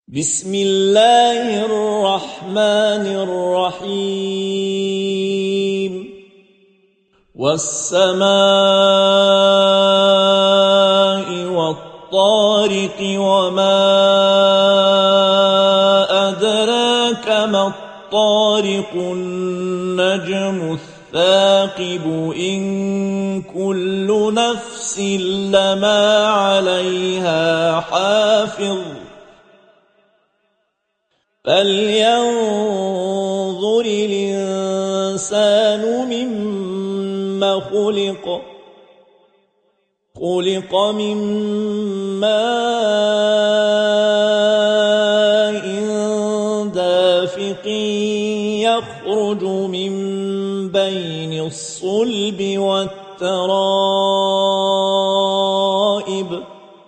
بسم الله الرحمن الرحيم والسماء والطارق وما أدراك ما الطارق النجم الثاقب إن كل نفس لما عليها حافظ فلينظر الإنسان مما خلق من ماء دافق يخرج من بين الصلب والترائب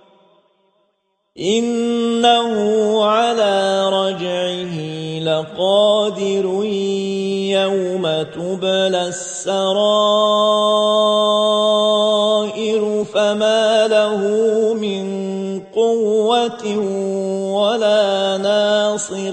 إنه على رجعه لقادر يوم تبلى السرائر فما له من قوة ولا ناصر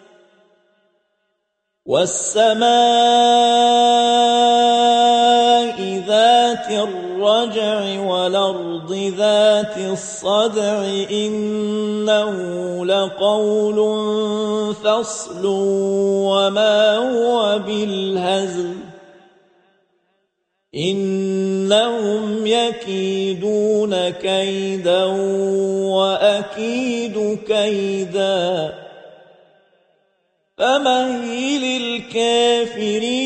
والسماء ذات الرجع والأرض ذات الصدع إنه لقول فصل وما هو بالهزل إنهم يكيدون كيدا وأكيد كيدا فمهل الكافرين